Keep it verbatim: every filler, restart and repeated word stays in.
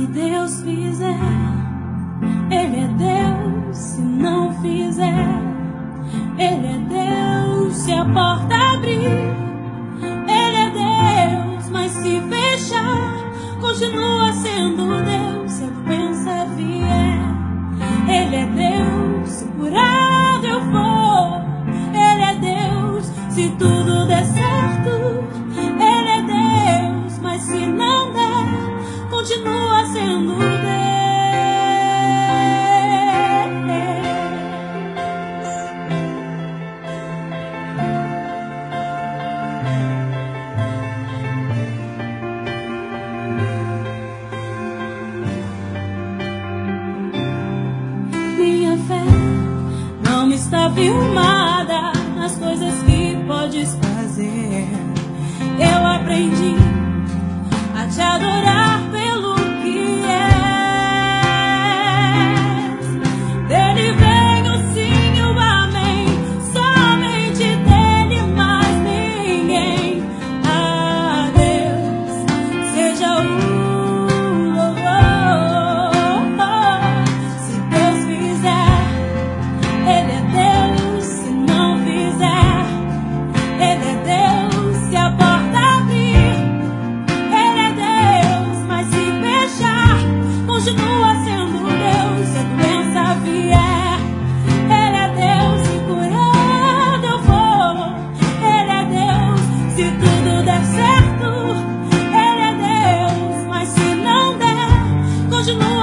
Deus fizer, Ele é Deus. Se não fizer, Ele é Deus. Se a porta abrir, Ele é Deus. Mas se fechar, continua sendo Deus. Se a doença vier, Ele é Deus. Se curado eu for, Ele é Deus. Se tudo der certo, Ele é Deus. Mas se não der, continua sendo Deus. Minha fé não está firmada nas coisas que podes fazer. Eu aprendi a te adorar pelo que és. Dele vem o sim e o amém, somente dele, mais ninguém. Ah, Deus, seja o oh, oh, oh. Se Deus fizer, Ele é Deus. Se não fizer, Ele é Deus. Se a porta abrir, Ele é Deus. Mas se fechar, continua sendo Deus. Se a doença vier, Ele é Deus. Se curado eu for, Ele é Deus. Se tudo der certo, Ele é Deus. Mas se não der, continua